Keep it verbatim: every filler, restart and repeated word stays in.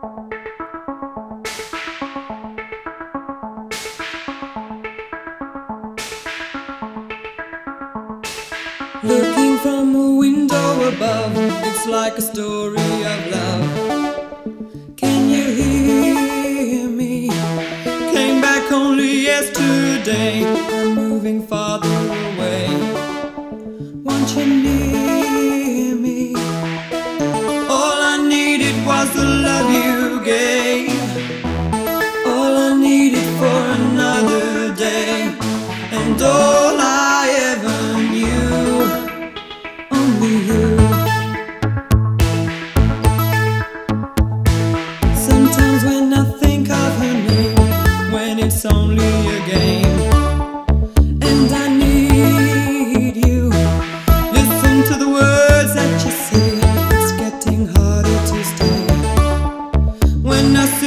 Looking from a window above, it's like a story of love. Can you hear me? Came back only yesterday. I'm moving farther away. Won't you near me? All I needed was the love you gave. All I needed for another day. And all I ever knew, only you. Sometimes when I think of her name, when it's only a game, and I need you, listen to the words that you say. It's getting harder to stay. When I